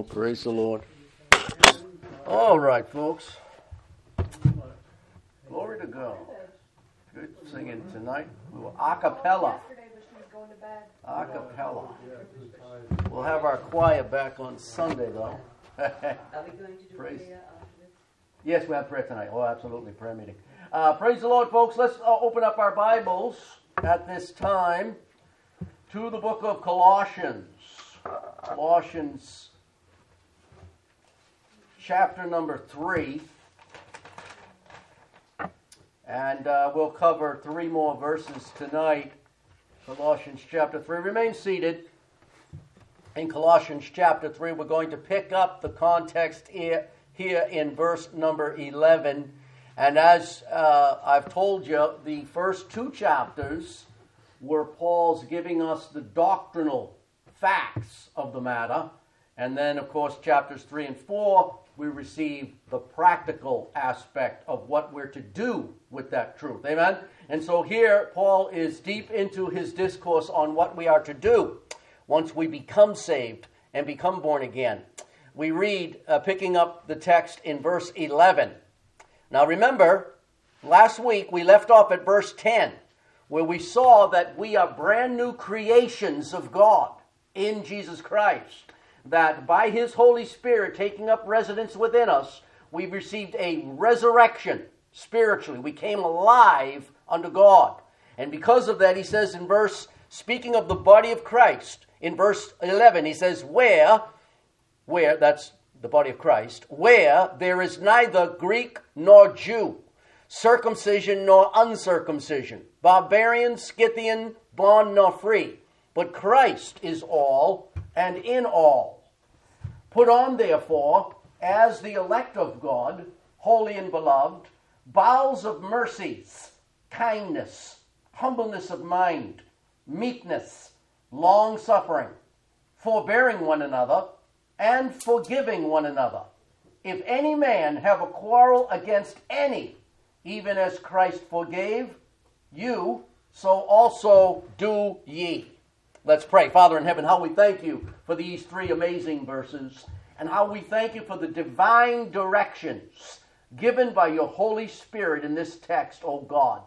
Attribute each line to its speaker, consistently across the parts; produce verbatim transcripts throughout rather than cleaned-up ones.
Speaker 1: Praise the Lord. All right, folks. Glory to God. Good singing tonight. We were a cappella. A cappella. We'll have our choir back on Sunday, though.
Speaker 2: Are we going to do
Speaker 1: Praise.
Speaker 2: prayer after this?
Speaker 1: Yes, we have prayer tonight. Oh, absolutely, prayer meeting. Uh, praise the Lord, folks. Let's uh, open up our Bibles at this time to the book of Colossians. Colossians chapter number three. And uh, we'll cover three more verses tonight. Colossians chapter three. Remain seated. In Colossians chapter three, we're going to pick up the context here, here in verse number eleven. And as uh, I've told you, the first two chapters were Paul's giving us the doctrinal facts of the matter. And then, of course, chapters three and four, we receive the practical aspect of what we're to do with that truth. Amen? And so here, Paul is deep into his discourse on what we are to do once we become saved and become born again. We read, uh, picking up the text in verse eleven. Now remember, last week we left off at verse ten, where we saw that we are brand new creations of God in Jesus Christ. That by His Holy Spirit taking up residence within us, we've received a resurrection spiritually. We came alive unto God. And because of that, he says in verse, speaking of the body of Christ, in verse eleven, he says, where, where, that's the body of Christ, where there is neither Greek nor Jew, circumcision nor uncircumcision, barbarian, Scythian, bond nor free, but Christ is all and in all. Put on, therefore, as the elect of God, holy and beloved, bowels of mercies, kindness, humbleness of mind, meekness, long-suffering, forbearing one another, and forgiving one another. If any man have a quarrel against any, even as Christ forgave you, so also do ye. Let's pray. Father in heaven, how we thank you for these three amazing verses, and how we thank you for the divine directions given by your Holy Spirit in this text, O God.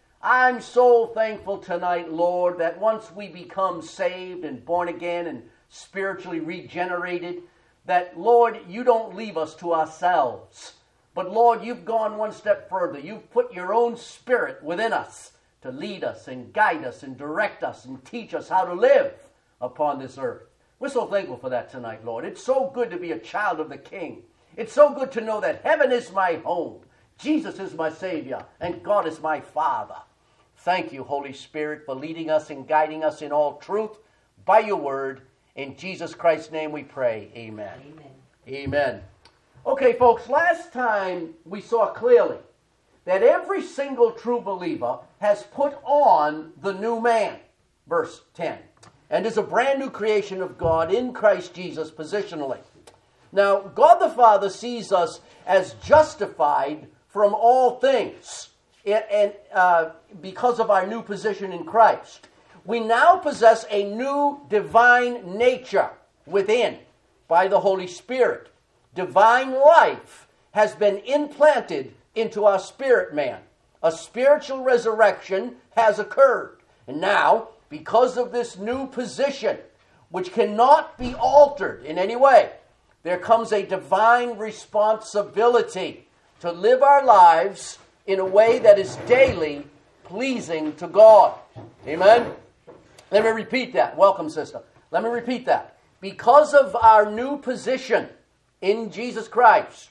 Speaker 1: I'm so thankful tonight, Lord, that once we become saved and born again and spiritually regenerated, that, Lord, you don't leave us to ourselves. But, Lord, you've gone one step further. You've put your own Spirit within us to lead us and guide us and direct us and teach us how to live upon this earth. We're so thankful for that tonight, Lord. It's so good to be a child of the King. It's so good to know that heaven is my home, Jesus is my Savior, and God is my Father. Thank you, Holy Spirit, for leading us and guiding us in all truth by your word. In Jesus Christ's name we pray. Amen.
Speaker 2: Amen.
Speaker 1: Amen. Okay, folks, last time we saw clearly that every single true believer has put on the new man, verse ten, and is a brand new creation of God in Christ Jesus positionally. Now, God the Father sees us as justified from all things, and uh, because of our new position in Christ. We now possess a new divine nature within by the Holy Spirit. Divine life has been implanted into our spirit man. A spiritual resurrection has occurred. And now, because of this new position, which cannot be altered in any way, there comes a divine responsibility to live our lives in a way that is daily pleasing to God. Amen? Let me repeat that. Welcome, sister. Let me repeat that. Because of our new position in Jesus Christ,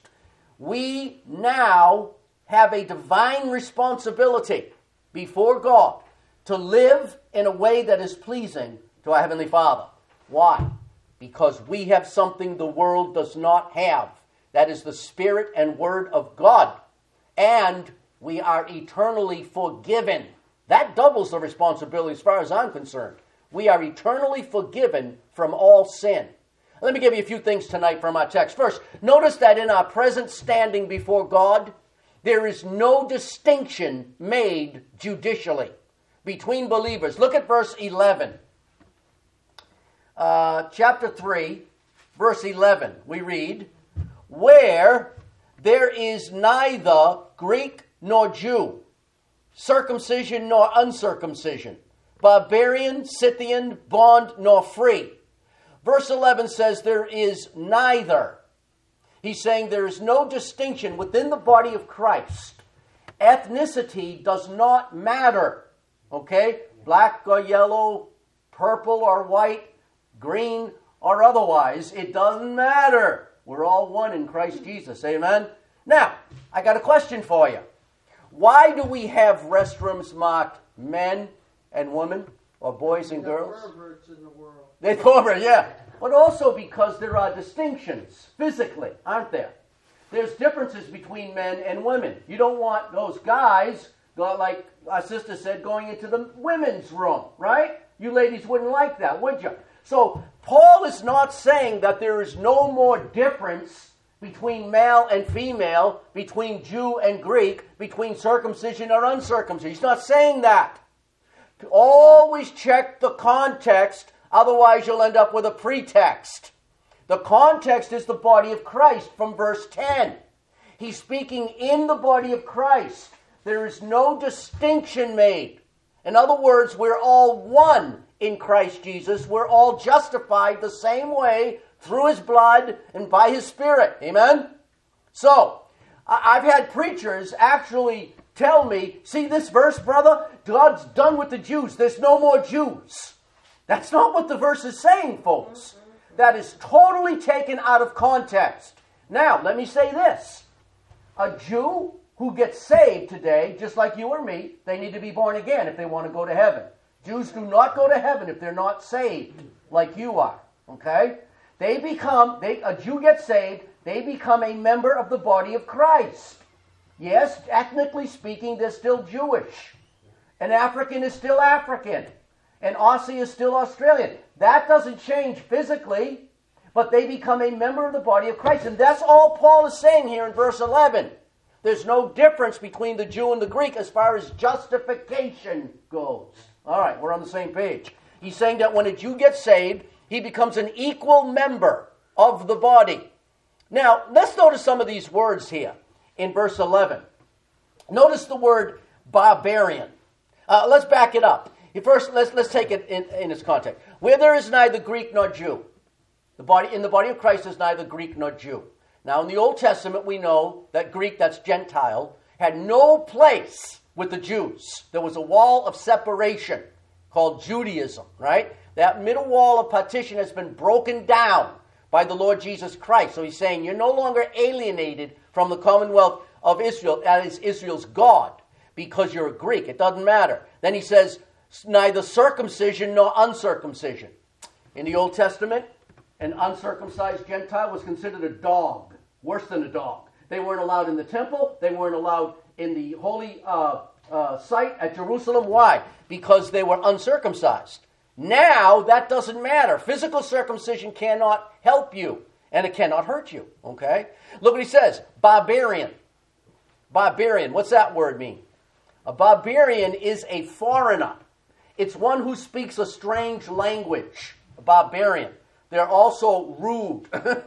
Speaker 1: we now have a divine responsibility before God to live in a way that is pleasing to our Heavenly Father. Why? Because we have something the world does not have. That is the Spirit and Word of God. And we are eternally forgiven. That doubles the responsibility as far as I'm concerned. We are eternally forgiven from all sin. Let me give you a few things tonight from our text. First, notice that in our present standing before God, there is no distinction made judicially between believers. Look at verse eleven. Uh, chapter three, verse eleven, we read, where there is neither Greek nor Jew, circumcision nor uncircumcision, barbarian, Scythian, bond nor free. Verse eleven says there is neither. He's saying there is no distinction within the body of Christ. Ethnicity does not matter. Okay? Black or yellow, purple or white, green or otherwise. It doesn't matter. We're all one in Christ Jesus. Amen? Now, I got a question for you. Why do we have restrooms marked men and women, or boys and girls?
Speaker 3: The perverts in the world.
Speaker 1: They're perverts, yeah. But also because there are distinctions physically, aren't there? There's differences between men and women. You don't want those guys, like our sister said, going into the women's room, right? You ladies wouldn't like that, would you? So Paul is not saying that there is no more difference between male and female, between Jew and Greek, between circumcision or uncircumcision. He's not saying that. Always check the context, otherwise you'll end up with a pretext. The context is the body of Christ from verse ten. He's speaking in the body of Christ. There is no distinction made. In other words, we're all one in Christ Jesus. We're all justified the same way through His blood and by His Spirit. Amen? So, I've had preachers actually tell me, see this verse, brother? God's done with the Jews. There's no more Jews. That's not what the verse is saying, folks. That is totally taken out of context. Now, let me say this. A Jew who gets saved today, just like you or me, they need to be born again if they want to go to heaven. Jews do not go to heaven if they're not saved like you are. Okay? They become, they, a Jew gets saved, they become a member of the body of Christ. Yes, ethnically speaking, they're still Jewish. An African is still African. An Aussie is still Australian. That doesn't change physically, but they become a member of the body of Christ. And that's all Paul is saying here in verse eleven. There's no difference between the Jew and the Greek as far as justification goes. All right, we're on the same page. He's saying that when a Jew gets saved, he becomes an equal member of the body. Now, let's notice some of these words here in verse eleven. Notice the word barbarian. Uh, let's back it up. First, let's, let's take it in, in its context. Where there is neither Greek nor Jew. The body, in the body of Christ is neither Greek nor Jew. Now, in the Old Testament, we know that Greek, that's Gentile, had no place with the Jews. There was a wall of separation called Judaism, right? That middle wall of partition has been broken down by the Lord Jesus Christ. So he's saying you're no longer alienated from the commonwealth of Israel, that is Israel's God, because you're a Greek. It doesn't matter. Then he says, neither circumcision nor uncircumcision. In the Old Testament, an uncircumcised Gentile was considered a dog, worse than a dog. They weren't allowed in the temple. They weren't allowed in the holy uh, uh, site at Jerusalem. Why? Because they were uncircumcised. Now, that doesn't matter. Physical circumcision cannot help you, and it cannot hurt you. Okay? Look what he says. Barbarian. Barbarian. What's that word mean? A barbarian is a foreigner. It's one who speaks a strange language. A barbarian. They're also rude.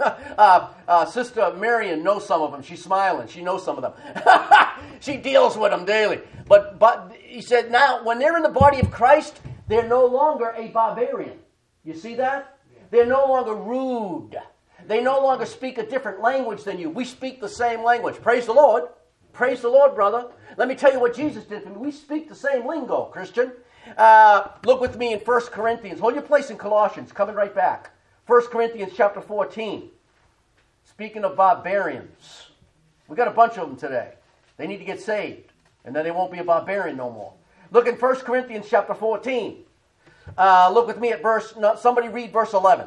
Speaker 1: uh, uh, Sister Marion knows some of them. She's smiling. She knows some of them. She deals with them daily. But but he said, now, when they're in the body of Christ, they're no longer a barbarian. You see that? They're no longer rude. They no longer speak a different language than you. We speak the same language. Praise the Lord. Praise the Lord, brother. Let me tell you what Jesus did for me. We speak the same lingo, Christian. Uh, look with me in First Corinthians. Hold your place in Colossians. Coming right back. First Corinthians chapter fourteen. Speaking of barbarians. We got a bunch of them today. They need to get saved. And then they won't be a barbarian no more. Look in First Corinthians chapter fourteen. Uh, look with me at verse... No, somebody read verse eleven.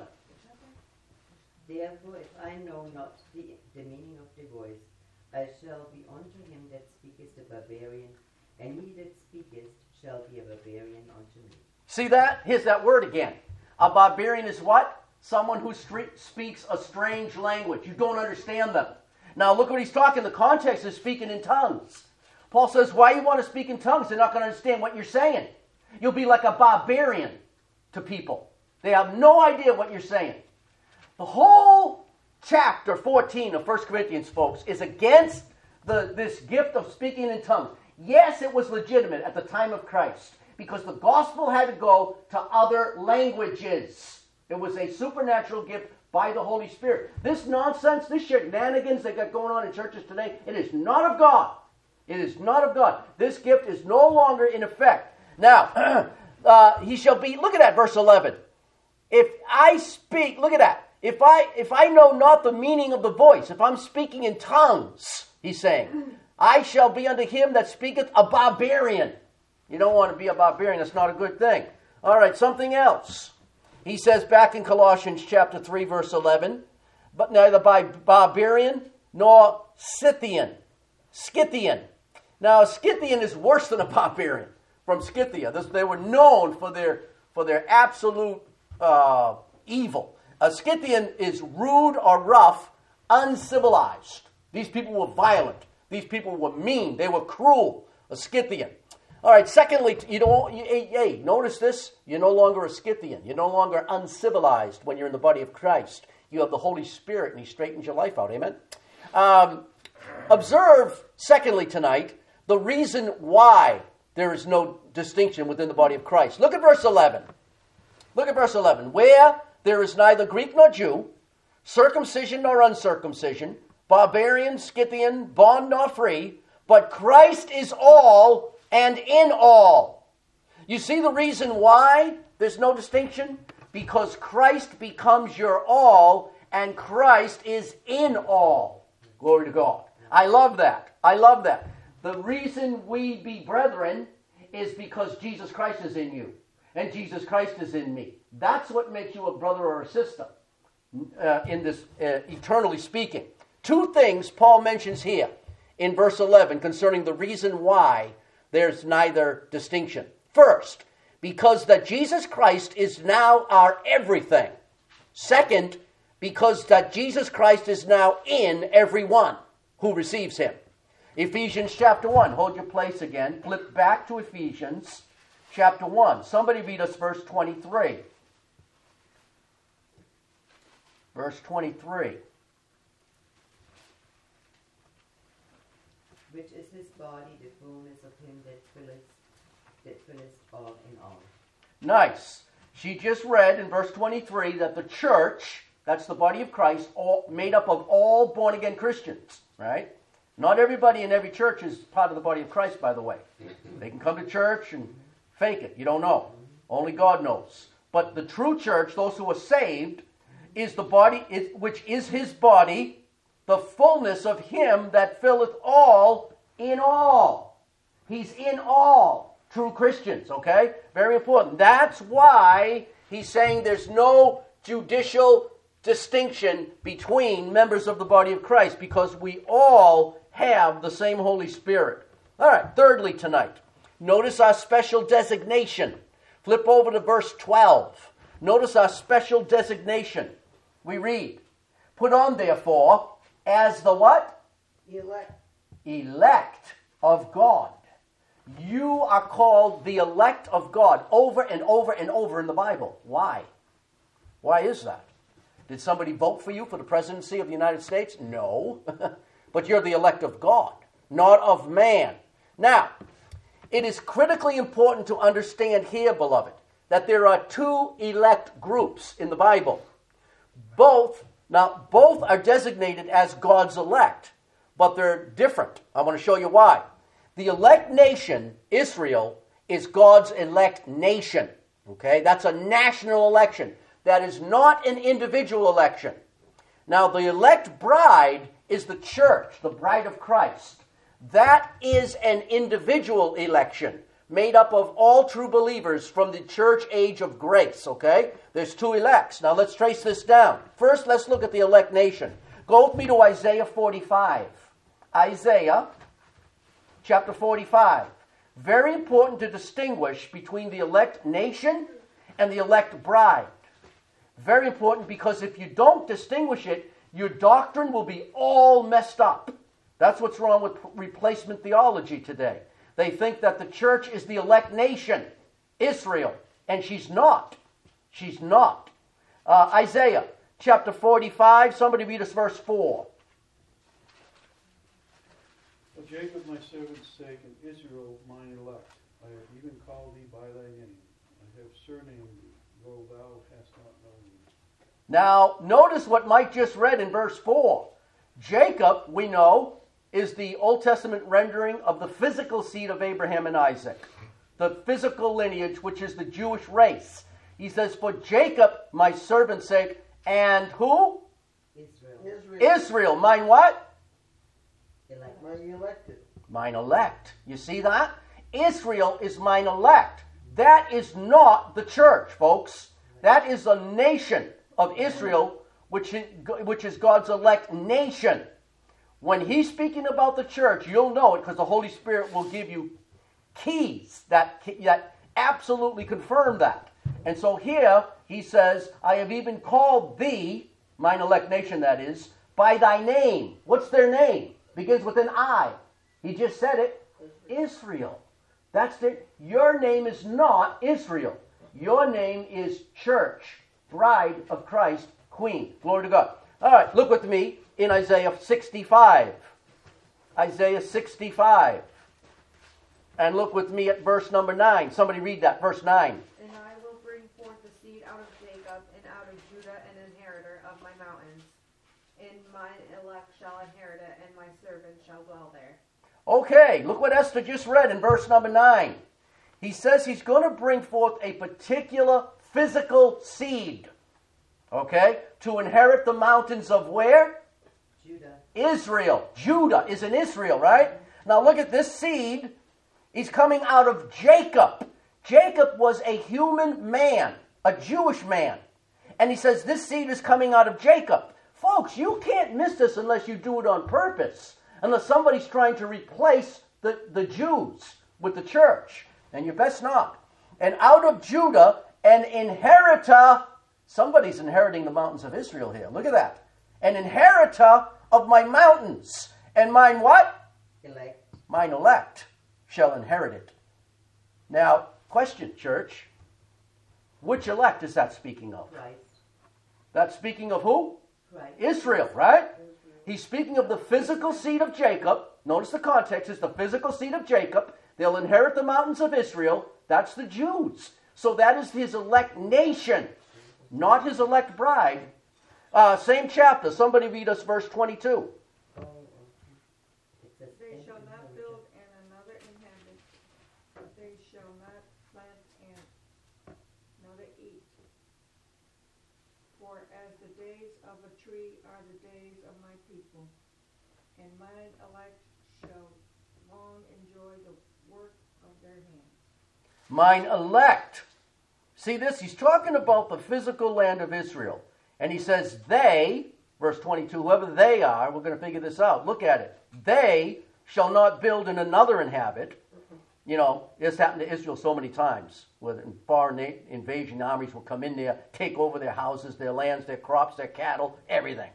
Speaker 2: Therefore, if I know not the, the meaning of the voice, I shall be unto him that speaketh a barbarian, and he that speaketh shall be a barbarian unto me.
Speaker 1: See that? Here's that word again. A barbarian is what? Someone who stre- speaks a strange language. You don't understand them. Now look what he's talking. The context is speaking in tongues. Paul says, why you want to speak in tongues? They're not going to understand what you're saying. You'll be like a barbarian to people. They have no idea what you're saying. The whole chapter fourteen of First Corinthians, folks, is against the, this gift of speaking in tongues. Yes, it was legitimate at the time of Christ because the gospel had to go to other languages. It was a supernatural gift by the Holy Spirit. This nonsense, this shenanigans they got going on in churches today, it is not of God. It is not of God. This gift is no longer in effect. Now, uh, he shall be, look at that, verse eleven. If I speak, look at that. If I if I know not the meaning of the voice, if I'm speaking in tongues, he's saying, I shall be unto him that speaketh a barbarian. You don't want to be a barbarian. That's not a good thing. All right, something else. He says back in Colossians chapter three, verse eleven, but neither by barbarian nor Scythian. Scythian. Now, a Scythian is worse than a barbarian from Scythia. This, they were known for their, for their absolute uh, evil. A Scythian is rude or rough, uncivilized. These people were violent. These people were mean. They were cruel. A Scythian. All right, secondly, you don't, you, hey, hey, notice this. You're no longer a Scythian. You're no longer uncivilized when you're in the body of Christ. You have the Holy Spirit, and he straightens your life out. Amen? Um, observe, secondly, tonight, the reason why there is no distinction within the body of Christ. Look at verse eleven. Look at verse eleven. Where there is neither Greek nor Jew, circumcision nor uncircumcision, barbarian, Scythian, bond nor free, but Christ is all and in all. You see the reason why there's no distinction? Because Christ becomes your all, and Christ is in all. Glory to God. I love that. I love that. The reason we be brethren is because Jesus Christ is in you, and Jesus Christ is in me. That's what makes you a brother or a sister, uh, in this, uh, eternally speaking. Two things Paul mentions here in verse eleven concerning the reason why there's neither distinction. First, because that Jesus Christ is now our everything. Second, because that Jesus Christ is now in everyone who receives him. Ephesians chapter one. Hold your place again. Flip back to Ephesians chapter one. Somebody read us verse twenty-three. Verse twenty-three.
Speaker 2: Which is his body, the fullness of him that filleth, that filleth all in all.
Speaker 1: Nice. She just read in verse twenty-three that the church, that's the body of Christ, all made up of all born-again Christians, right? Not everybody in every church is part of the body of Christ, by the way. They can come to church and fake it. You don't know. Only God knows. But the true church, those who are saved, is the body, which is his body, the fullness of him that filleth all in all. He's in all true Christians, okay? Very important. That's why he's saying there's no judicial distinction between members of the body of Christ, because we all have the same Holy Spirit. All right, thirdly tonight, notice our special designation. Flip over to verse twelve. Notice our special designation. We read, put on therefore as the what?
Speaker 2: Elect.
Speaker 1: Elect of God. You are called the elect of God over and over and over in the Bible. Why? Why is that? Did somebody vote for you for the presidency of the United States? No. But you're the elect of God, not of man. Now, it is critically important to understand here, beloved, that there are two elect groups in the Bible. Both, now, both are designated as God's elect, but they're different. I want to show you why. The elect nation, Israel, is God's elect nation. Okay? That's a national election. That is not an individual election. Now, the elect bride is the church, the bride of Christ. That is an individual election made up of all true believers from the church age of grace, okay? There's two elects. Now, let's trace this down. First, let's look at the elect nation. Go with me to Isaiah forty-five. Isaiah chapter forty-five. Very important to distinguish between the elect nation and the elect bride. Very important, because if you don't distinguish it, your doctrine will be all messed up. That's what's wrong with replacement theology today. They think that the church is the elect nation, Israel, and she's not. She's not. Uh, Isaiah chapter forty-five. Somebody read us verse four.
Speaker 3: Of Jacob my servant's sake, and Israel mine elect, I have even called thee by thy name. I have surnamed thee, though thou hast not known me.
Speaker 1: Now, notice what Mike just read in verse four. Jacob, we know, is the Old Testament rendering of the physical seed of Abraham and Isaac. The physical lineage, which is the Jewish race. He says, for Jacob, my servant's sake, and who?
Speaker 2: Israel.
Speaker 4: Israel.
Speaker 1: Israel. Mine what?
Speaker 2: Elect.
Speaker 4: Mine elected.
Speaker 1: Mine elect. You see that? Israel is mine elect. That is not the church, folks. That is a nation of Israel, which is, which is God's elect nation. When he's speaking about the church, you'll know it because the Holy Spirit will give you keys that, that absolutely confirm that. And so here he says, I have even called thee, mine elect nation that is, by thy name. What's their name? Begins with an I. He just said it. Israel. That's it. Your name is not Israel. Your name is church, bride of Christ, queen. Glory to God. All right, look with me in Isaiah sixty-five. Isaiah sixty-five. And look with me at verse number nine. Somebody read that, verse nine.
Speaker 5: And I will bring forth the seed out of Jacob, and out of Judah an inheritor of my mountains. And mine elect shall inherit it, and my servant shall dwell there.
Speaker 1: Okay, look what Esther just read in verse number nine. He says he's going to bring forth a particular physical seed. Okay? To inherit the mountains of where?
Speaker 2: Judah.
Speaker 1: Israel. Judah is in Israel, right? Now look at this seed. He's coming out of Jacob. Jacob was a human man, a Jewish man. And he says this seed is coming out of Jacob. Folks, you can't miss this unless you do it on purpose. Unless somebody's trying to replace the, the Jews with the church. And you best not. And out of Judah, an inheritor. Somebody's inheriting the mountains of Israel here. Look at that. An inheritor of my mountains. And mine what?
Speaker 2: Elect.
Speaker 1: Mine elect shall inherit it. Now, question, church. Which elect is that speaking of?
Speaker 2: Christ.
Speaker 1: That's speaking of who?
Speaker 2: Christ.
Speaker 1: Israel, right? He's speaking of the physical seed of Jacob. Notice the context is the physical seed of Jacob. They'll inherit the mountains of Israel. That's the Jews. So that is his elect nation, not his elect bride. Uh, same chapter. Somebody read us verse twenty-two.
Speaker 2: Oh, okay. It says,
Speaker 5: They shall not build and another inhabit. They shall not plant and another eat. For as the days of a tree are the days of my people, and mine elect shall long enjoy the work of their hands.
Speaker 1: Mine elect. See this? He's talking about the physical land of Israel. And he says, they, verse twenty-two, whoever they are, we're going to figure this out. Look at it. They shall not build and another inhabit. You know, this happened to Israel so many times, where foreign invasion armies will come in there, take over their houses, their lands, their crops, their cattle, everything.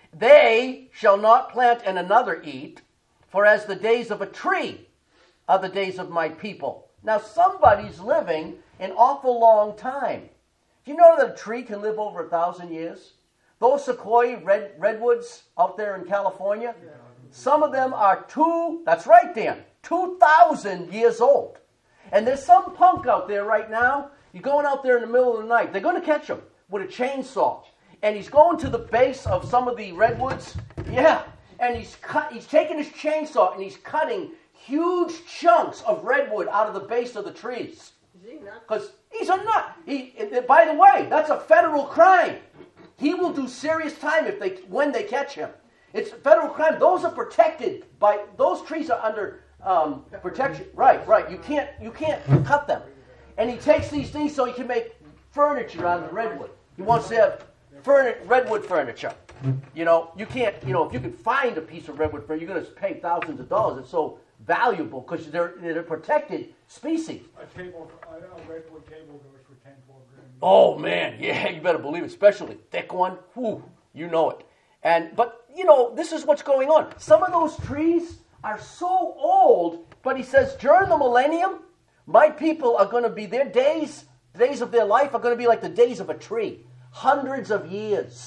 Speaker 1: They shall not plant and another eat, for as the days of a tree are the days of my people. Now, somebody's living an awful long time. Do you know that a tree can live over a thousand years? Those sequoia red, redwoods out there in California, some of them are two, that's right, Dan, two thousand years old. And there's some punk out there right now, you're going out there in the middle of the night, they're going to catch him with a chainsaw. And he's going to the base of some of the redwoods, yeah, and he's cut, he's taking his chainsaw and he's cutting huge chunks of redwood out of the base of the trees. Because he's a nut. He, by the way, that's a federal crime. He will do serious time if they when they catch him. It's a federal crime. Those are protected by those trees are under um, protection. Right, right. You can't you can't cut them. And he takes these things so he can make furniture out of the redwood. He wants to have furni- redwood furniture. You know, you can't. You know, if you can find a piece of redwood furniture, you're going to pay thousands of dollars. It's so valuable because they're they're a protected species.
Speaker 6: A table, a redwood table goes for ten, twelve grand.
Speaker 1: Oh man, yeah, you better believe it, especially thick one. Whew, you know it. And but you know, this is what's going on. Some of those trees are so old, but he says during the millennium, my people are going to be their days, the days of their life are going to be like the days of a tree, hundreds of years.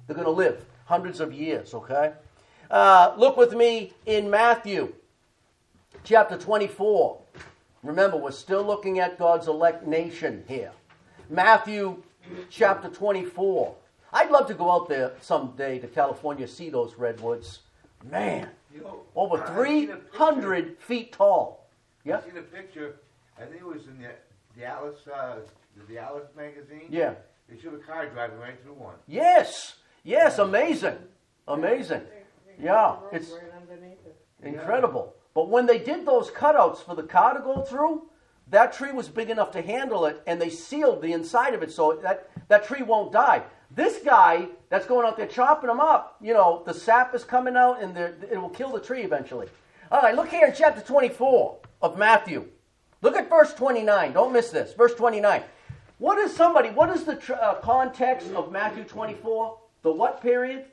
Speaker 1: They're going to live hundreds of years, okay? Uh, look with me in Matthew chapter twenty-four. Remember, we're still looking at God's elect nation here. Matthew chapter twenty-four. I'd love to go out there someday to California, see those redwoods. Man,
Speaker 4: You know,
Speaker 1: over
Speaker 4: I seen a
Speaker 1: three
Speaker 4: picture-
Speaker 1: hundred feet tall. Yeah?
Speaker 4: I seen a picture, I think it was in the Dallas, uh, the Dallas magazine.
Speaker 1: Yeah.
Speaker 4: They showed a car driving right through one.
Speaker 1: Yes. Yes, amazing. Amazing. Yeah, it's
Speaker 6: Right underneath it.
Speaker 1: incredible. But when they did those cutouts for the car to go through, that tree was big enough to handle it, and they sealed the inside of it so that, that tree won't die. This guy that's going out there chopping them up, you know, the sap is coming out, and the- it will kill the tree eventually. All right, look here in chapter twenty-four of Matthew. Look at verse twenty-nine. Don't miss this. Verse twenty-nine. What is somebody, what is the tr- uh, context of Matthew twenty-four? The what period?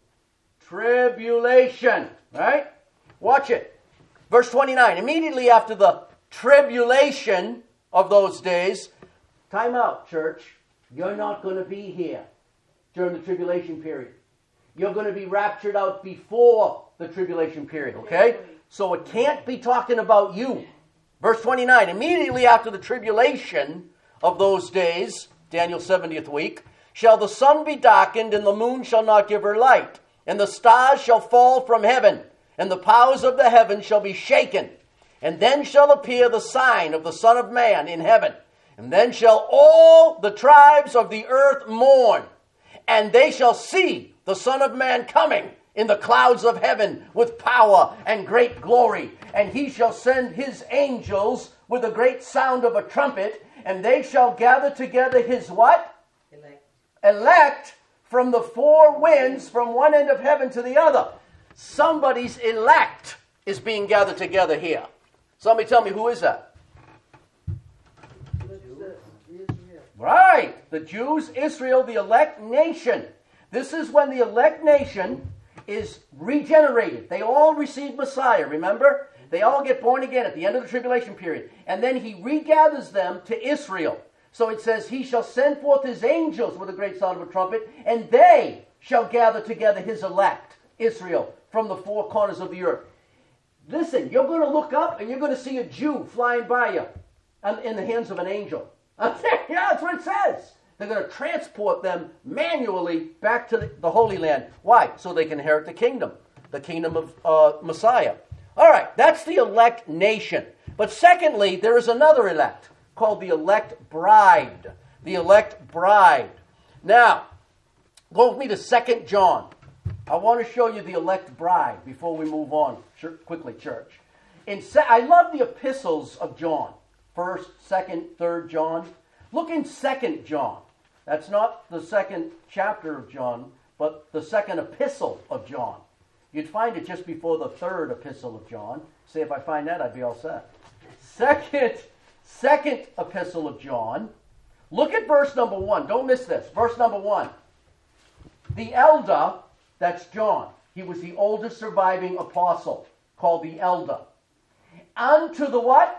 Speaker 1: Tribulation. Right? Watch it. Verse twenty-nine. Immediately after the tribulation of those days, time out, church. You're not going to be here during the tribulation period. You're going to be raptured out before the tribulation period, okay? So it can't be talking about you. Verse twenty-nine, immediately after the tribulation of those days, Daniel's seventieth week, shall the sun be darkened, and the moon shall not give her light, and the stars shall fall from heaven, and the powers of the heavens shall be shaken. And then shall appear the sign of the Son of Man in heaven. And then shall all the tribes of the earth mourn, and they shall see the Son of Man coming in the clouds of heaven with power and great glory. And he shall send his angels with a great sound of a trumpet, and they shall gather together his what?
Speaker 2: Elect.
Speaker 1: Elect from the four winds from one end of heaven to the other. Somebody's elect is being gathered together here. Somebody tell me, who is that? Right. The Jews, Israel, the elect nation. This is when the elect nation is regenerated. They all receive Messiah, remember? They all get born again at the end of the tribulation period. And then he regathers them to Israel. So it says, he shall send forth his angels with a great sound of a trumpet, and they shall gather together his elect, Israel, from the four corners of the earth. Listen, you're going to look up and you're going to see a Jew flying by you in the hands of an angel. Yeah, that's what it says. They're going to transport them manually back to the, the Holy Land. Why? So they can inherit the kingdom, the kingdom of uh, Messiah. All right, that's the elect nation. But secondly, there is another elect called the elect bride. The elect bride. Now, go with me to Second John. I want to show you the elect bride before we move on quickly, church. In se- I love the epistles of John. First, second, third John. Look in Second John. That's not the second chapter of John, but the second epistle of John. You'd find it just before the third epistle of John. See, if I find that, I'd be all set. Second, second epistle of John. Look at verse number one. Don't miss this. Verse number one. The elder, that's John. He was the oldest surviving apostle, called the elder. Unto the what?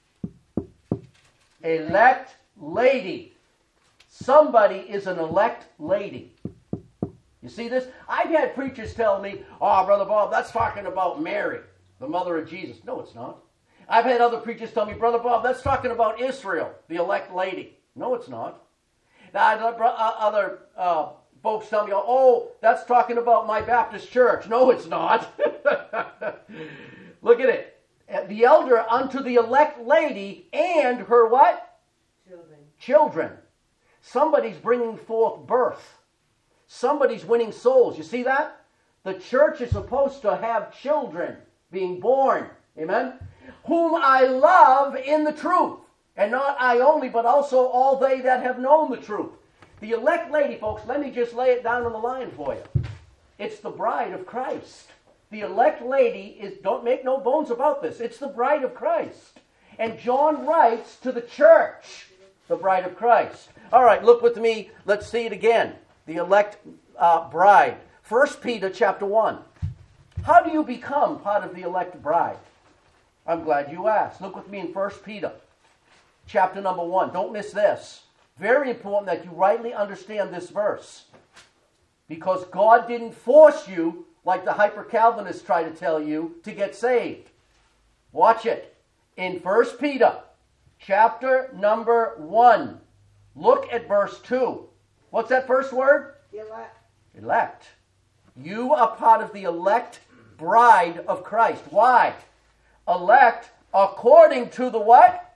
Speaker 1: Elect lady. Somebody is an elect lady. You see this? I've had preachers tell me, oh, Brother Bob, that's talking about Mary, the mother of Jesus. No, it's not. I've had other preachers tell me, Brother Bob, that's talking about Israel, the elect lady. No, it's not. Now, other uh, folks tell me, oh, that's talking about my Baptist church. No, it's not. Look at it. The elder unto the elect lady and her what?
Speaker 2: Children.
Speaker 1: Children. Somebody's bringing forth birth. Somebody's winning souls. You see that? The church is supposed to have children being born. Amen? Whom I love in the truth. And not I only, but also all they that have known the truth. The elect lady, folks, let me just lay it down on the line for you. It's the bride of Christ. The elect lady is, don't make no bones about this, it's the bride of Christ. And John writes to the church, the bride of Christ. All right, look with me. Let's see it again. The elect uh, bride. First Peter chapter one. How do you become part of the elect bride? I'm glad you asked. Look with me in First Peter chapter number one. Don't miss this. Very important that you rightly understand this verse. Because God didn't force you, like the hyper-Calvinists try to tell you, to get saved. Watch it. In First Peter, chapter number one, look at verse two. What's that first word?
Speaker 2: Elect.
Speaker 1: Elect. You are part of the elect bride of Christ. Why? Elect according to the what?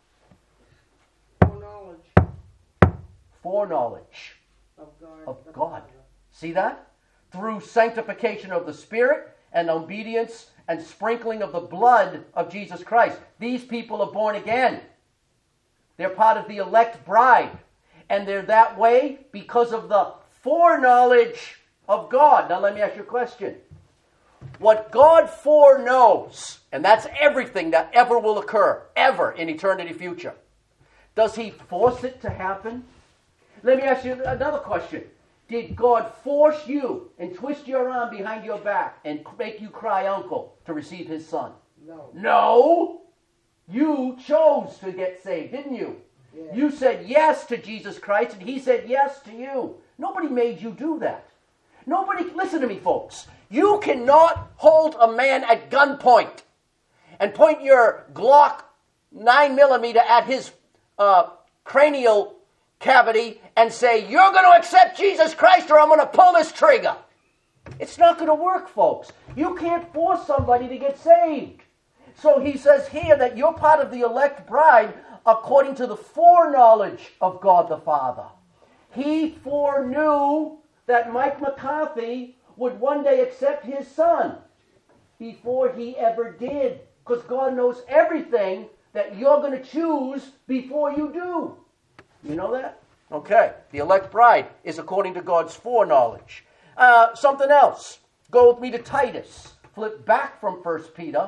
Speaker 7: Foreknowledge
Speaker 1: Foreknowledge
Speaker 7: of God.
Speaker 1: of
Speaker 7: the
Speaker 1: God.
Speaker 7: Father.
Speaker 1: See that? Through sanctification of the Spirit and obedience and sprinkling of the blood of Jesus Christ. These people are born again. They're part of the elect bride. And they're that way because of the foreknowledge of God. Now let me ask you a question. What God foreknows, and that's everything that ever will occur, ever in eternity future, does He force it to happen? Let me ask you another question. Did God force you and twist your arm behind your back and make you cry uncle to receive His Son?
Speaker 7: No.
Speaker 1: No. You chose to get saved, didn't you?
Speaker 7: Yeah.
Speaker 1: You said yes to Jesus Christ, and He said yes to you. Nobody made you do that. Nobody, listen to me, folks. You cannot hold a man at gunpoint and point your Glock nine millimeter at his uh, cranial cavity and say, you're going to accept Jesus Christ or I'm going to pull this trigger. It's not going to work, folks. You can't force somebody to get saved. So he says here that you're part of the elect bride according to the foreknowledge of God the Father. He foreknew that Mike McCarthy would one day accept his Son before he ever did. Because God knows everything that you're going to choose before you do. You know that? Okay. The elect bride is according to God's foreknowledge. Uh, something else. Go with me to Titus. Flip back from First Peter.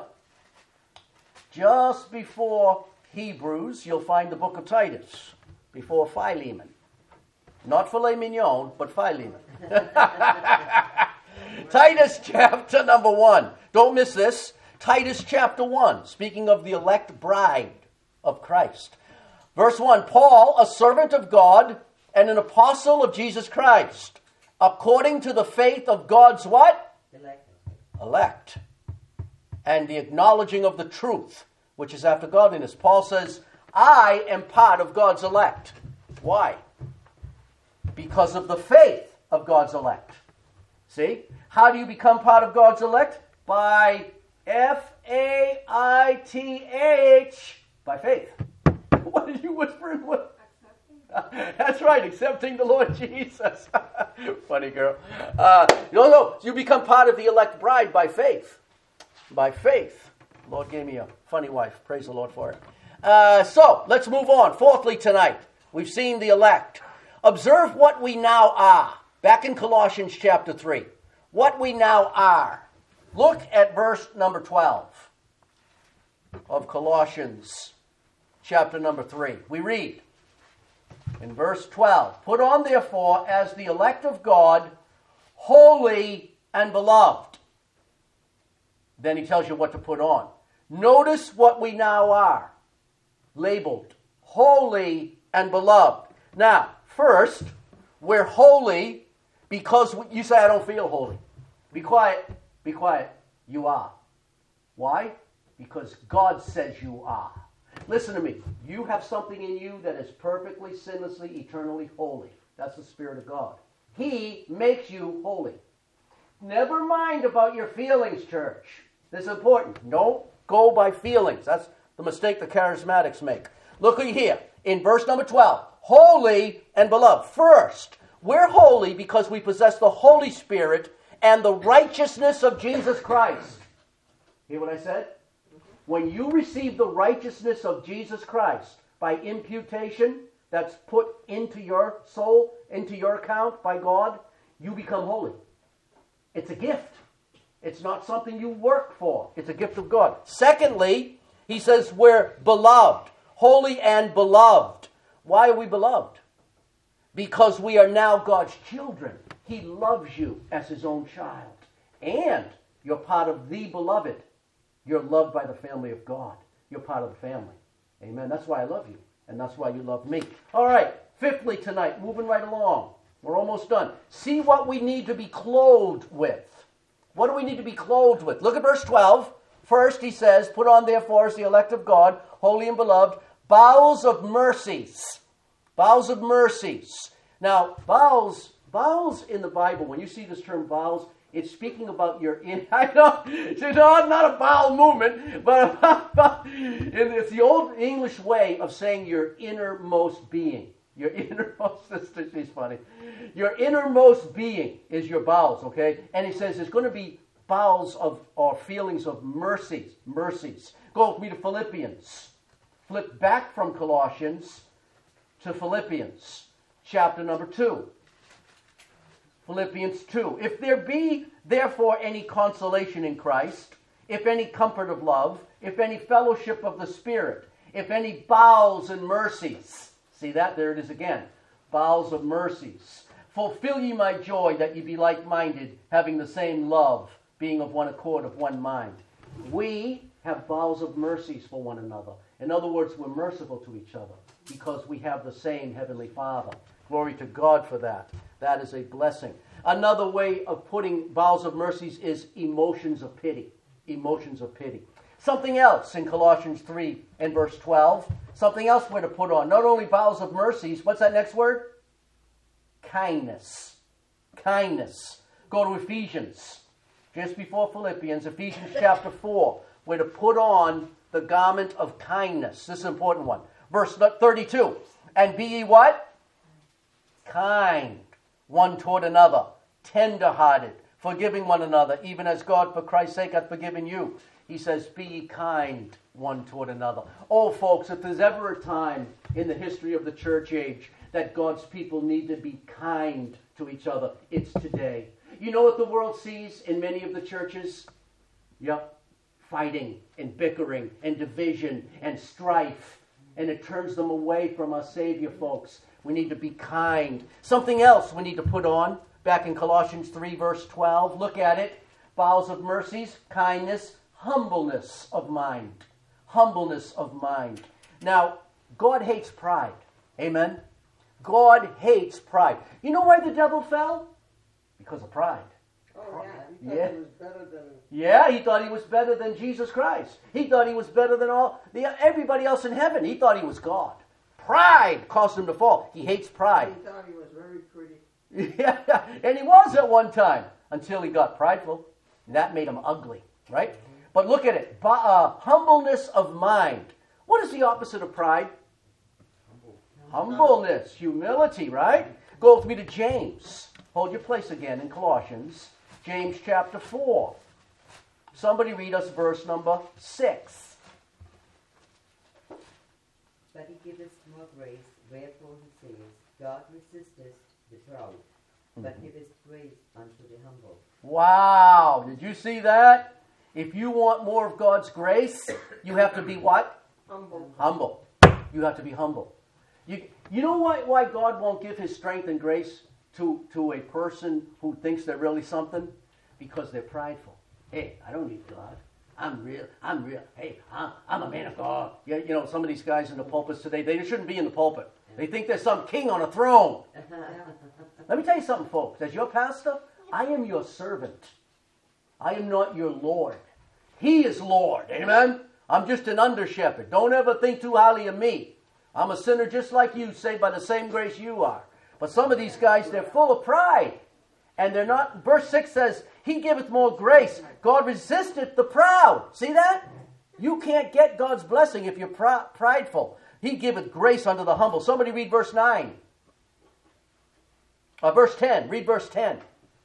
Speaker 1: Just before Hebrews, you'll find the book of Titus. Before Philemon. Not filet mignon, but Philemon. Titus chapter number one. Don't miss this. Titus chapter one. Speaking of the elect bride of Christ. Verse one. Paul, a servant of God and an apostle of Jesus Christ. According to the faith of God's what?
Speaker 2: Elect.
Speaker 1: Elect. And the acknowledging of the truth, which is after godliness. Paul says, I am part of God's elect. Why? Because of the faith of God's elect. See? How do you become part of God's elect? By F A I T H. By faith. What are you whispering? What? That's right, accepting the Lord Jesus. Funny girl. Uh, no, no, you become part of the elect bride by faith. By faith. The Lord gave me a funny wife. Praise the Lord for it. Uh, so, let's move on. Fourthly tonight, we've seen the elect. Observe what we now are. Back in Colossians chapter three. What we now are. Look at verse number twelve of Colossians chapter number three. We read in verse twelve, put on therefore as the elect of God, holy and beloved. Then he tells you what to put on. Notice what we now are. Labeled holy and beloved. Now, first, we're holy because you say, I don't feel holy. Be quiet. Be quiet. You are. Why? Because God says you are. Listen to me. You have something in you that is perfectly, sinlessly, eternally holy. That's the Spirit of God. He makes you holy. Never mind about your feelings, church. This is important. Don't go by feelings. That's the mistake the charismatics make. Look here in verse number twelve. Holy and beloved. First, we're holy because we possess the Holy Spirit and the righteousness of Jesus Christ. Hear what I said? When you receive the righteousness of Jesus Christ by imputation, that's put into your soul, into your account by God, you become holy. It's a gift. It's not something you work for. It's a gift of God. Secondly, he says we're beloved. Holy and beloved. Why are we beloved? Because we are now God's children. He loves you as his own child. And you're part of the beloved. You're loved by the family of God. You're part of the family. Amen. That's why I love you. And that's why you love me. All right. Fifthly tonight, moving right along. We're almost done. See what we need to be clothed with. What do we need to be clothed with? Look at verse twelve. First, he says, put on therefore as the elect of God, holy and beloved, bowels of mercies. Bowels of mercies. Now, bowels, bowels in the Bible, when you see this term bowels, it's speaking about your in. I know it's not, not a bowel movement, but it's the old English way of saying your innermost being. Your innermost, this is funny. Your innermost being is your bowels, okay? And he says there's going to be bowels of, or feelings of mercies, mercies. Go with me to Philippians. Flip back from Colossians to Philippians, chapter number two. Philippians two. If there be therefore any consolation in Christ, if any comfort of love, if any fellowship of the Spirit, if any bowels and mercies. See that? There it is again. Bowels of mercies. Fulfill ye my joy, that ye be like-minded, having the same love, being of one accord, of one mind. We have bowels of mercies for one another. In other words, we're merciful to each other because we have the same Heavenly Father. Glory to God for that. That is a blessing. Another way of putting bowels of mercies is emotions of pity. Emotions of pity. Something else in Colossians three and verse twelve. Something else we're to put on. Not only bowels of mercies. What's that next word? Kindness. Kindness. Go to Ephesians. Just before Philippians, Ephesians chapter four. We're to put on the garment of kindness. This is an important one. Verse thirty-two. And be ye what? Kind one toward another. Tender-hearted. Forgiving one another. Even as God for Christ's sake hath forgiven you. He says, be ye kind one toward another. Oh, folks, if there's ever a time in the history of the church age that God's people need to be kind to each other, it's today. You know what the world sees in many of the churches? Yep. Fighting and bickering and division and strife. And it turns them away from our Savior, folks. We need to be kind. Something else we need to put on, back in Colossians three, verse twelve. Look at it. Bowels of mercies, kindness, humbleness of mind. Humbleness of mind. Now, God hates pride. Amen? God hates pride. You know why the devil fell? Because of pride.
Speaker 7: Oh, yeah. He thought
Speaker 1: Yeah.
Speaker 7: he was better than...
Speaker 1: Yeah, he thought he was better than Jesus Christ. He thought he was better than all the everybody else in heaven. He thought he was God. Pride caused him to fall. He hates pride.
Speaker 7: He thought he was very pretty.
Speaker 1: Yeah, and he was at one time until he got prideful. That made him ugly, right? But look at it. Ba- uh, humbleness of mind. What is the opposite of pride? Humble. Humbleness, humility, right? Go with me to James. Hold your place again in Colossians. James chapter four. Somebody read us verse number six.
Speaker 2: But he giveth more grace, wherefore he says, God resisteth the proud, but giveth grace unto the humble.
Speaker 1: Wow. Did you see that? If you want more of God's grace, you have to be what?
Speaker 7: Humble.
Speaker 1: Humble. You have to be humble. You, you know why, why God won't give his strength and grace to, to a person who thinks they're really something? Because they're prideful. Hey, I don't need God. I'm real. I'm real. Hey, I'm, I'm a man of God. You, you know, some of these guys in the pulpits today, they shouldn't be in the pulpit. They think there's some king on a throne. Let me tell you something, folks. As your pastor, I am your servant. I am not your Lord. He is Lord. Amen? I'm just an under-shepherd. Don't ever think too highly of me. I'm a sinner just like you, saved by the same grace you are. But some of these guys, they're full of pride. And they're not, verse six says, he giveth more grace. God resisteth the proud. See that? You can't get God's blessing if you're pr- prideful. He giveth grace unto the humble. Somebody read verse nine. Uh, verse ten. Read verse ten.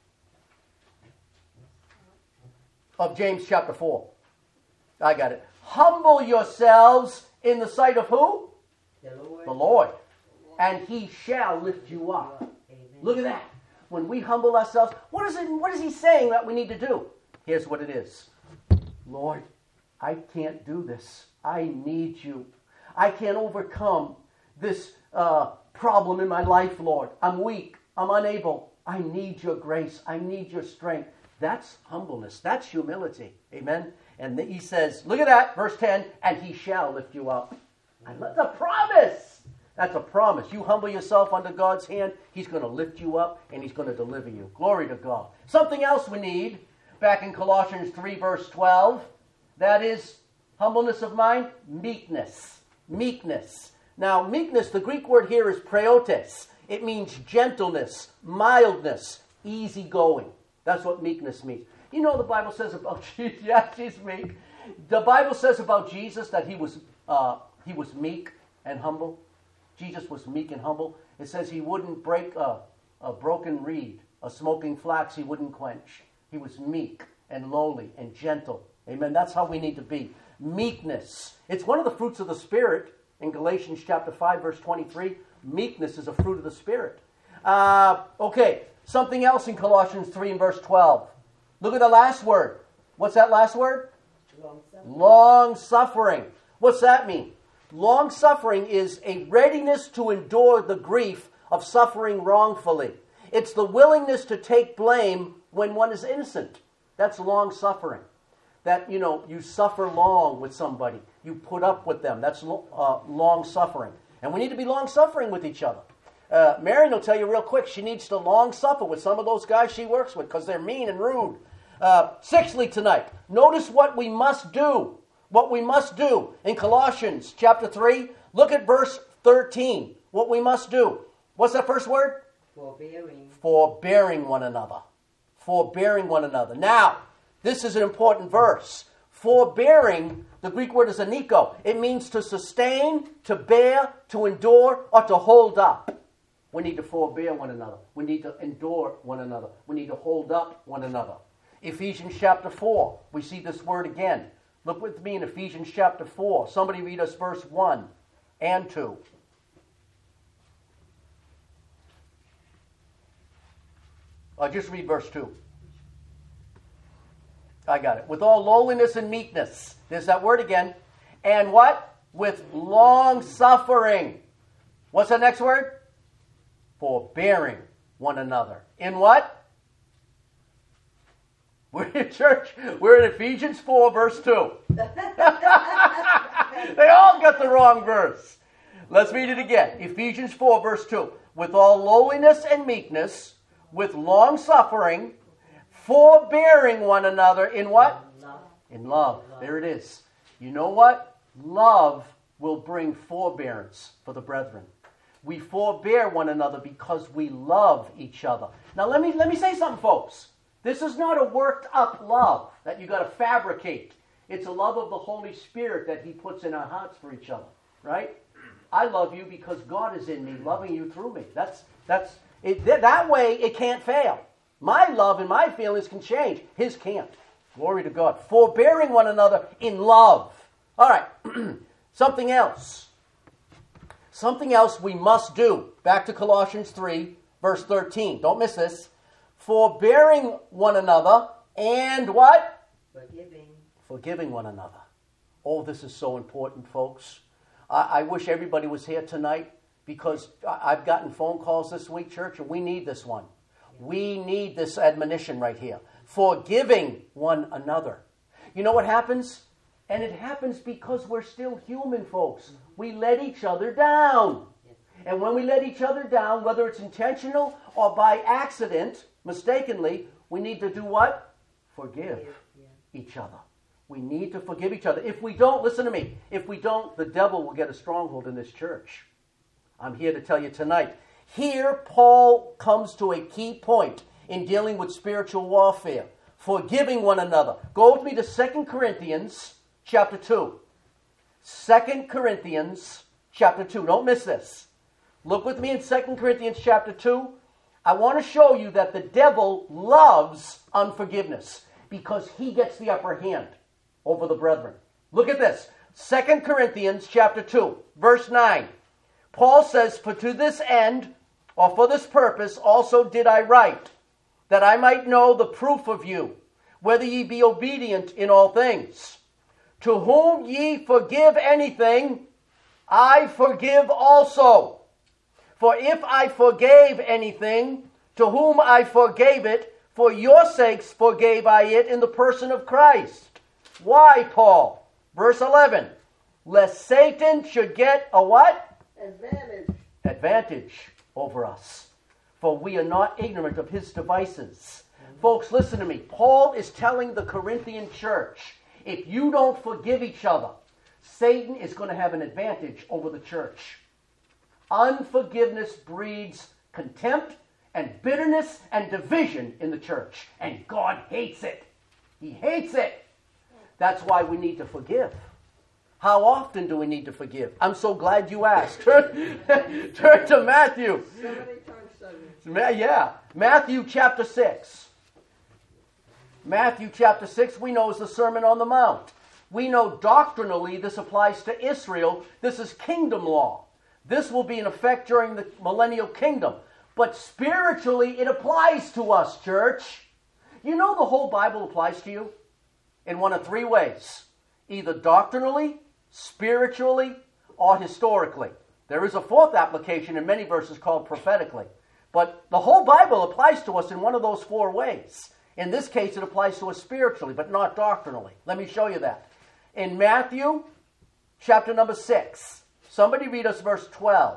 Speaker 1: Of James chapter four. I got it. Humble yourselves in the sight of who?
Speaker 2: The Lord.
Speaker 1: The Lord. And he shall lift you up.
Speaker 2: Amen.
Speaker 1: Look at that. When we humble ourselves, what is it? What is he saying that we need to do? Here's what it is. Lord, I can't do this. I need you. I can't overcome this uh, problem in my life, Lord. I'm weak. I'm unable. I need your grace. I need your strength. That's humbleness. That's humility. Amen? And he says, look at that, verse ten, and he shall lift you up. I love the promise. That's a promise. You humble yourself under God's hand, He's going to lift you up and He's going to deliver you. Glory to God. Something else we need, back in Colossians three, verse twelve, that is humbleness of mind, meekness. Meekness. Now, meekness, the Greek word here is preotes. It means gentleness, mildness, easygoing. That's what meekness means. You know the Bible says about Jesus, yeah, she's meek. The Bible says about Jesus that he was uh, he was meek and humble. Jesus was meek and humble. It says he wouldn't break a, a broken reed, a smoking flax he wouldn't quench. He was meek and lowly and gentle. Amen. That's how we need to be. Meekness. It's one of the fruits of the Spirit in Galatians chapter five, verse twenty-three. Meekness is a fruit of the Spirit. Uh, okay, something else in Colossians three and verse twelve. Look at the last word. What's that last word?
Speaker 2: Long-suffering.
Speaker 1: Long suffering. What's that mean? Long suffering is a readiness to endure the grief of suffering wrongfully. It's the willingness to take blame when one is innocent. That's long suffering. That, you know, you suffer long with somebody. You put up with them. That's uh, long suffering. And we need to be long suffering with each other. Uh, Marion will tell you real quick, she needs to long suffer with some of those guys she works with because they're mean and rude. Uh, sixthly tonight, notice what we must do. What we must do in Colossians chapter three. Look at verse thirteen. What we must do. What's that first word?
Speaker 2: Forbearing.
Speaker 1: Forbearing one another. Forbearing one another. Now, this is an important verse. Forbearing, the Greek word is aniko. It means to sustain, to bear, to endure, or to hold up. We need to forbear one another. We need to endure one another. We need to hold up one another. Ephesians chapter four, we see this word again. Look with me in Ephesians chapter four. Somebody read us verse one and two. Or just read verse two. I got it. With all lowliness and meekness. There's that word again. And what? With long suffering. What's the next word? Forbearing one another. In what? We're in church. We're in Ephesians four, verse two. They all got the wrong verse. Let's read it again. Ephesians four, verse two. With all lowliness and meekness, with long suffering, forbearing one another in what?
Speaker 2: Love.
Speaker 1: In love. There it is. You know what? Love will bring forbearance for the brethren. We forbear one another because we love each other. Now let me let me say something, folks. This is not a worked up love that you got to fabricate. It's a love of the Holy Spirit that He puts in our hearts for each other, right? I love you because God is in me, loving you through me. That's that's it, that way it can't fail. My love and my feelings can change. His can't. Glory to God. Forbearing one another in love. All right. Something else. Something else we must do. Back to Colossians three, verse thirteen. Don't miss this. Forbearing one another and what?
Speaker 2: Forgiving.
Speaker 1: Forgiving one another. Oh, this is so important, folks. I, I wish everybody was here tonight because I, I've gotten phone calls this week, church, and we need this one. Yeah. We need this admonition right here. Forgiving one another. You know what happens? And it happens because we're still human, folks. Mm-hmm. We let each other down. Yes. And when we let each other down, whether it's intentional or by accident, mistakenly, we need to do what? Forgive yeah. each other. We need to forgive each other. If we don't, listen to me, if we don't, the devil will get a stronghold in this church. I'm here to tell you tonight. Here, Paul comes to a key point in dealing with spiritual warfare. Forgiving one another. Go with me to Second Corinthians chapter two. Second Corinthians chapter two. Don't miss this. Look with me in Second Corinthians chapter two. I want to show you that the devil loves unforgiveness because he gets the upper hand over the brethren. Look at this. Second Corinthians chapter two, verse nine. Paul says, "For to this end, or for this purpose, also did I write, that I might know the proof of you, whether ye be obedient in all things. To whom ye forgive anything, I forgive also. For if I forgave anything, to whom I forgave it, for your sakes forgave I it in the person of Christ." Why, Paul? Verse eleven. Lest Satan should get a what?
Speaker 7: Advantage.
Speaker 1: Advantage over us. For we are not ignorant of his devices. Mm-hmm. Folks, listen to me. Paul is telling the Corinthian church, if you don't forgive each other, Satan is going to have an advantage over the church. Unforgiveness breeds contempt and bitterness and division in the church. And God hates it. He hates it. That's why we need to forgive. How often do we need to forgive? I'm so glad you asked. Turn, turn to Matthew.
Speaker 7: Seventy times seven.
Speaker 1: Yeah. Matthew chapter six. Matthew chapter six, we know is the Sermon on the Mount. We know doctrinally this applies to Israel. This is kingdom law. This will be in effect during the millennial kingdom. But spiritually, it applies to us, church. You know the whole Bible applies to you in one of three ways. Either doctrinally, spiritually, or historically. There is a fourth application in many verses called prophetically. But the whole Bible applies to us in one of those four ways. In this case, it applies to us spiritually, but not doctrinally. Let me show you that. In Matthew, chapter number six, somebody read us verse twelve.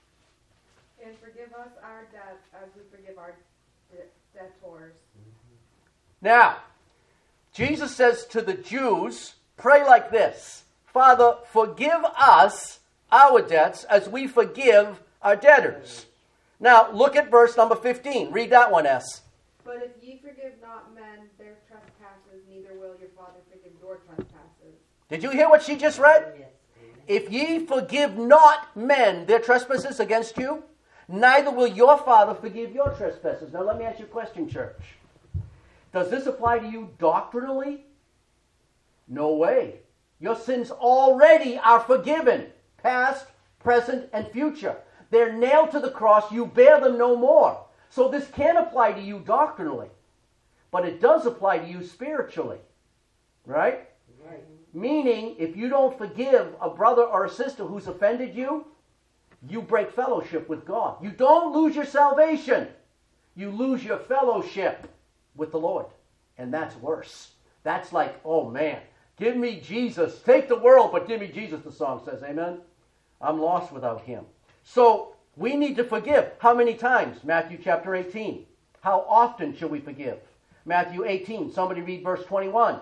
Speaker 5: And forgive us our debts as we forgive our de- debtors.
Speaker 1: Now, Jesus says to the Jews, pray like this. Father, forgive us our debts as we forgive our debtors. Now, look at verse number fifteen. Read that one, S.
Speaker 5: But if ye forgive not men their trespasses, neither will your Father forgive your trespasses.
Speaker 1: Did you hear what she just read?
Speaker 2: Yes.
Speaker 1: If ye forgive not men their trespasses against you, neither will your Father forgive your trespasses. Now let me ask you a question, church. Does this apply to you doctrinally? No way. Your sins already are forgiven, past, present, and future. They're nailed to the cross. You bear them no more. So this can apply to you doctrinally, but it does apply to you spiritually, right?
Speaker 2: Right.
Speaker 1: Meaning, if you don't forgive a brother or a sister who's offended you, you break fellowship with God. You don't lose your salvation. You lose your fellowship with the Lord. And that's worse. That's like, oh man, give me Jesus. Take the world, but give me Jesus, the song says. Amen? I'm lost without him. So, we need to forgive. How many times? Matthew chapter eighteen. How often should we forgive? Matthew eighteen. Somebody read verse twenty-one.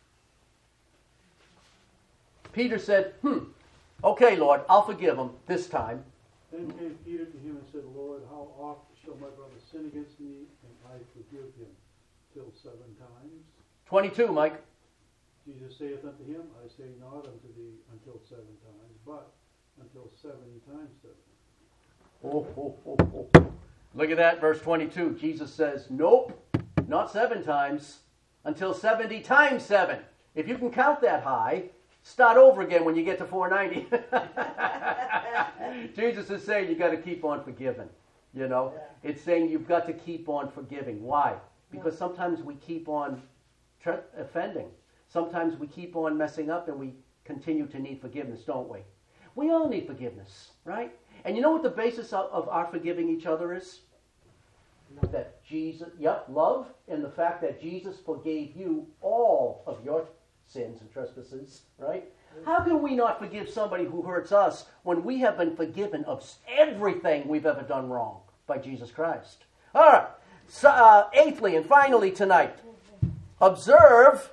Speaker 1: Peter said, hmm, okay, Lord, I'll forgive him this time.
Speaker 3: Then came Peter to him and said, Lord, how oft shall my brother sin against me, and I forgive him? Till seven times?
Speaker 1: twenty-two, Mike.
Speaker 3: Jesus saith unto him, I say not unto thee until seven times, but until seventy times seven.
Speaker 1: Oh, oh, oh, oh. Look at that, verse twenty-two. Jesus says, nope, not seven times, until seventy times seven. If you can count that high, start over again when you get to four ninety. Jesus is saying you've got to keep on forgiving. You know, it's saying you've got to keep on forgiving. Why? Because sometimes we keep on tre- offending. Sometimes we keep on messing up and we continue to need forgiveness, don't we? We all need forgiveness, right? And you know what the basis of, of our forgiving each other is? That Jesus, yep, love, and the fact that Jesus forgave you all of your sins and trespasses, right? How can we not forgive somebody who hurts us when we have been forgiven of everything we've ever done wrong by Jesus Christ? All right. So, uh, eighthly and finally tonight, observe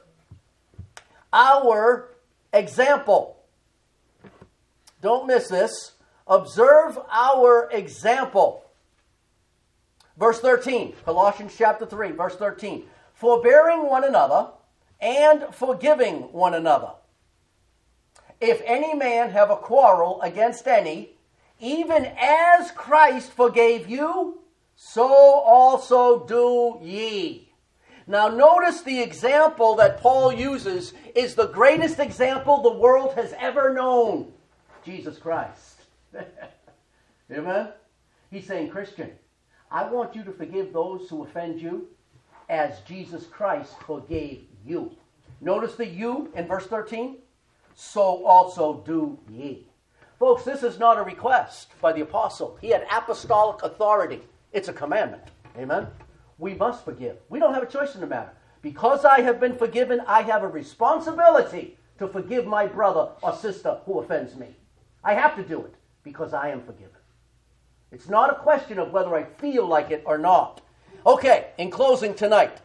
Speaker 1: our example. Don't miss this. Observe our example. Verse thirteen, Colossians chapter three, verse thirteen. Forbearing one another and forgiving one another. If any man have a quarrel against any, even as Christ forgave you, so also do ye. Now notice the example that Paul uses is the greatest example the world has ever known. Jesus Christ. Amen? He's saying, Christian, I want you to forgive those who offend you as Jesus Christ forgave you. Notice the you in verse thirteen. So also do ye. Folks, this is not a request by the apostle. He had apostolic authority. It's a commandment. Amen? We must forgive. We don't have a choice in the matter. Because I have been forgiven, I have a responsibility to forgive my brother or sister who offends me. I have to do it. because I am forgiven. It's not a question of whether I feel like it or not. Okay, in closing tonight,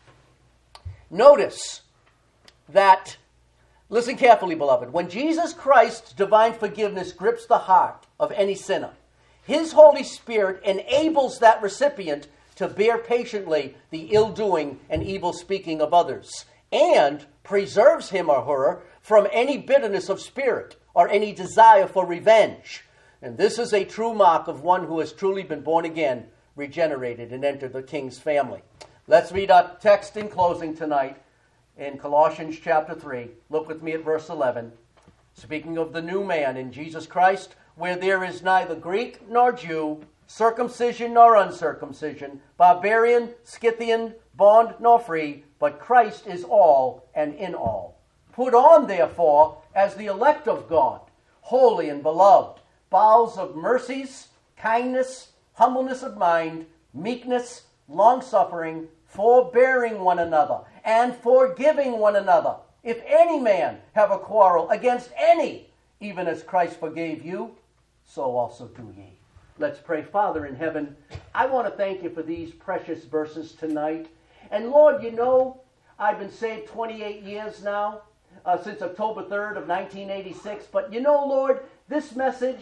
Speaker 1: notice that, listen carefully, beloved, when Jesus Christ's divine forgiveness grips the heart of any sinner, His Holy Spirit enables that recipient to bear patiently the ill-doing and evil speaking of others, and preserves him or her from any bitterness of spirit or any desire for revenge. And this is a true mark of one who has truly been born again, regenerated, and entered the King's family. Let's read our text in closing tonight in Colossians chapter three. Look with me at verse eleven. Speaking of the new man in Jesus Christ, where there is neither Greek nor Jew, circumcision nor uncircumcision, barbarian, Scythian, bond nor free, but Christ is all and in all. Put on, therefore, as the elect of God, holy and beloved, bowels of mercies, kindness, humbleness of mind, meekness, long-suffering, forbearing one another, and forgiving one another. If any man have a quarrel against any, even as Christ forgave you, so also do ye. Let's pray. Father in heaven, I want to thank you for these precious verses tonight. And Lord, you know, I've been saved twenty-eight years now, uh, since October third of nineteen eighty-six. But you know, Lord, this message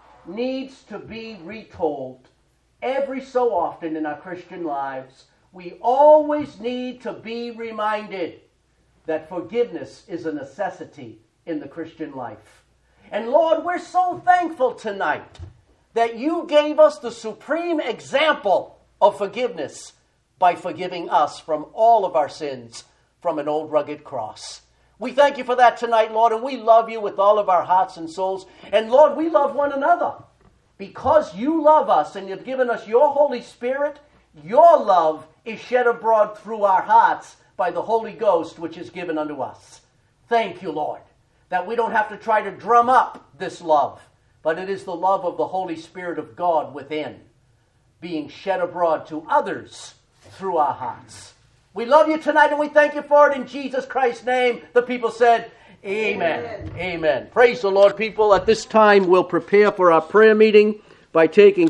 Speaker 1: needs to be retold every so often in our Christian lives. We always need to be reminded that forgiveness is a necessity in the Christian life. And Lord, we're so thankful tonight that you gave us the supreme example of forgiveness by forgiving us from all of our sins from an old rugged cross. We thank you for that tonight, Lord, and we love you with all of our hearts and souls. And Lord, we love one another. Because you love us and you've given us your Holy Spirit, your love is shed abroad through our hearts by the Holy Ghost, which is given unto us. Thank you, Lord, that we don't have to try to drum up this love, but it is the love of the Holy Spirit of God within, being shed abroad to others through our hearts. We love you tonight and we thank you for it in Jesus Christ's name. The people said, Amen. Amen. Amen. Praise the Lord, people. At this time, we'll prepare for our prayer meeting by taking